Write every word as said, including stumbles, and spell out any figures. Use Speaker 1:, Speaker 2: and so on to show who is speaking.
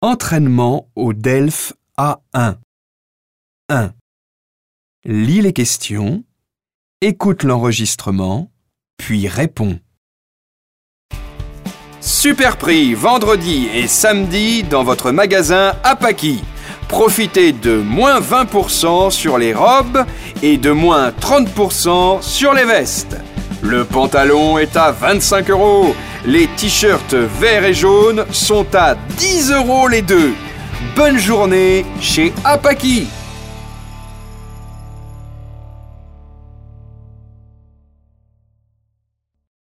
Speaker 1: Entraînement au DELF A un. un. Lis les questions, écoute l'enregistrement, puis réponds. Super prix vendredi et samedi dans votre magasin Apaki. Profitez de moins vingt pour cent sur les robes et de moins trente pour cent sur les vestes. Le pantalon est à vingt-cinq euros. Les t-shirts verts et jaunes sont à dix euros les deux. Bonne journée chez Apaki.